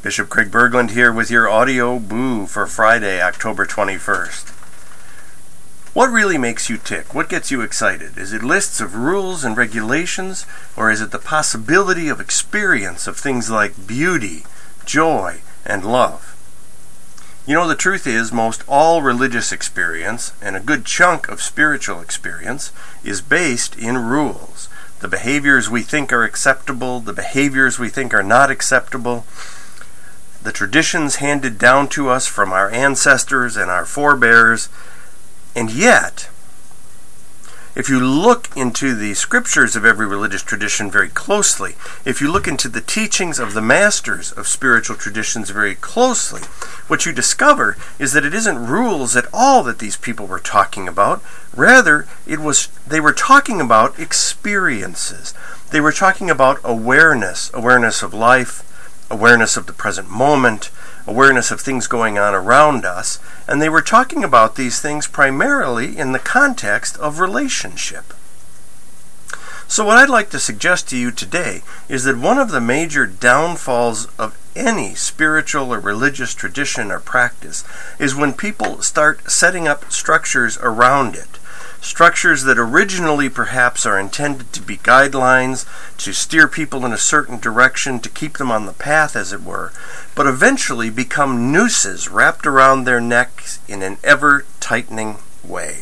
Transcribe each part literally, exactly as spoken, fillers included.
Bishop Craig Berglund here with your audio boo for Friday, October twenty-first. What really makes you tick? What gets you excited? Is it lists of rules and regulations, or is it the possibility of experience of things like beauty, joy, and love? You know, the truth is, most all religious experience, and a good chunk of spiritual experience, is based in rules. The behaviors we think are acceptable, the behaviors we think are not acceptable, the traditions handed down to us from our ancestors and our forebears. And yet, if you look into the scriptures of every religious tradition very closely, if you look into the teachings of the masters of spiritual traditions very closely, what you discover is that it isn't rules at all that these people were talking about. Rather, it was they were talking about experiences. They were talking about awareness, awareness of life, awareness of the present moment, awareness of things going on around us, and they were talking about these things primarily in the context of relationship. So what I'd like to suggest to you today is that one of the major downfalls of any spiritual or religious tradition or practice is when people start setting up structures around it. Structures that originally perhaps are intended to be guidelines, to steer people in a certain direction, to keep them on the path, as it were, but eventually become nooses wrapped around their necks in an ever-tightening way.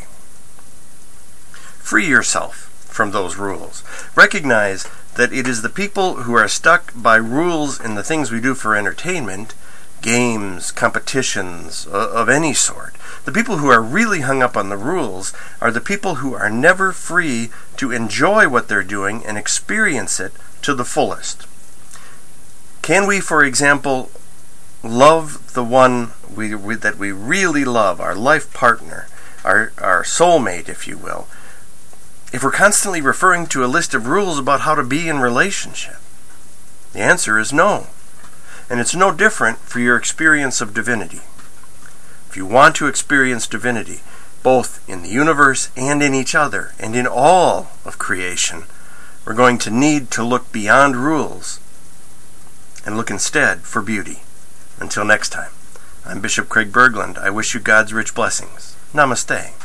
Free yourself from those rules. Recognize that it is the people who are stuck by rules in the things we do for entertainment, games, competitions of any sort. The people who are really hung up on the rules are the people who are never free to enjoy what they're doing and experience it to the fullest. Can we, for example, love the one we, we, that we really love, our life partner, our, our soulmate, if you will, if we're constantly referring to a list of rules about how to be in relationship? The answer is no. And it's no different for your experience of divinity. If you want to experience divinity, both in the universe and in each other, and in all of creation, we're going to need to look beyond rules and look instead for beauty. Until next time, I'm Bishop Craig Berglund. I wish you God's rich blessings. Namaste.